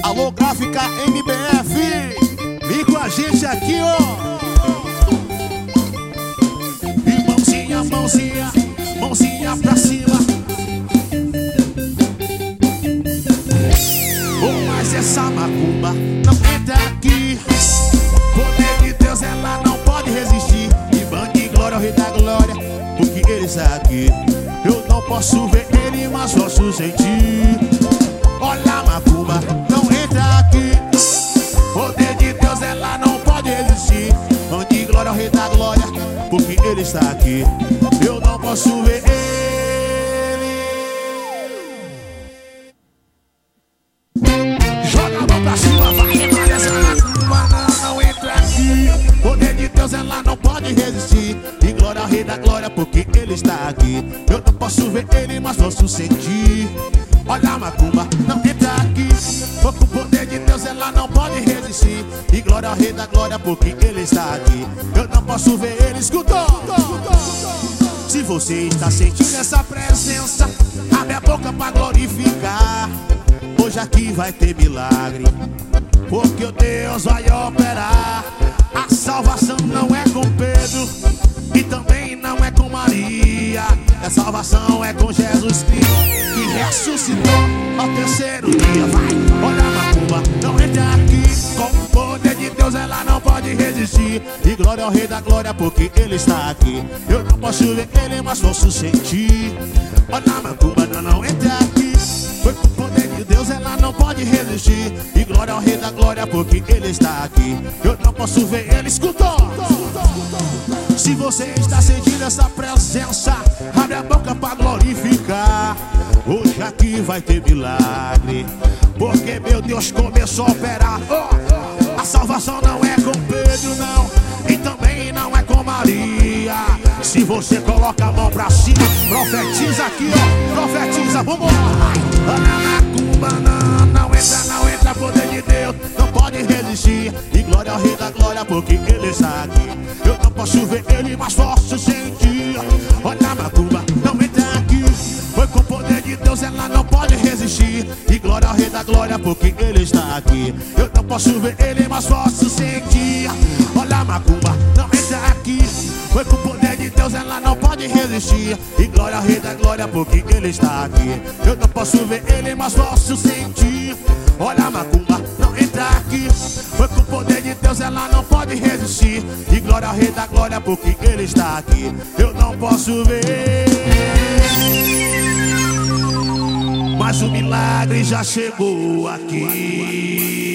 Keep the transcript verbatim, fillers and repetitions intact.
Alô, Gráfica M B F, vem com a gente aqui, ó. E mãozinha, mãozinha, mãozinha pra cima. Oh, mas essa macumba não entra aqui. Poder de Deus, ela não pode resistir. E bande glória ao Rei da Glória, porque Ele está aqui. Eu não posso ver Ele, mas posso sentir. Olha a macumba, não entra aqui. Poder de Deus, ela não pode resistir. Bande glória ao Rei da Glória, porque Ele está aqui. Eu não posso ver Ele. Joga a mão pra cima, vai, vai, essa macumba não, não entra aqui. Poder de Deus, ela não pode resistir. E glória ao Rei da Glória, porque Ele está aqui. Eu não posso ver Ele, mas posso sentir. Olha a macumba, não entra aqui. Com o poder de Deus, ela não pode resistir. E glória ao Rei da Glória, porque Ele está aqui. Eu não posso ver Ele, escutou? Se você está sentindo essa presença, abre a boca pra glorificar. Hoje aqui vai ter milagre, porque o Deus vai operar. A salvação não é com Pedro e também não é com Maria. A salvação é com Jesus Cristo, que ressuscitou ao terceiro dia. Vai, olha a macumba, não entra aqui. Com o poder de Deus, ela não pode resistir. E glória ao Rei da Glória, porque Ele está aqui. Eu não posso ver Ele, mas posso sentir. Olha a macumba, não, não entra aqui. Foi com o poder de Deus, ela não pode resistir. E glória ao Rei da Glória, porque Ele está aqui. Eu não posso ver Ele, escutou? Se você está sentindo essa presença, abre a boca pra glorificar. Hoje aqui vai ter milagre, porque meu Deus começou a operar. Oh, a salvação não é com Pedro, não, e também não é com Maria. Se você coloca a mão pra cima, profetiza aqui, ó, profetiza, vamos lá. Olha a macumba, não, não entra, não entra, poder de Deus não pode resistir. E glória ao Rei da Glória, porque Ele está aqui. Eu não posso ver Ele, mas posso sentir. Olha a macumba, não entra aqui. Foi com o poder de Deus, ela não pode resistir. E glória ao Rei da Glória, porque Ele está aqui. Eu não posso ver Ele, mas posso sentir. Olha a macumba, não entra aqui. Foi com o poder de Deus, ela não pode resistir. E glória ao Rei da Glória, porque Ele está aqui. Eu não posso ver Ele, mas posso sentir. Olha a macumba, não entra aqui. Foi com o poder de Deus, ela não pode resistir. E glória ao Rei da Glória, porque Ele está aqui. Eu não posso ver, mas o milagre já chegou aqui.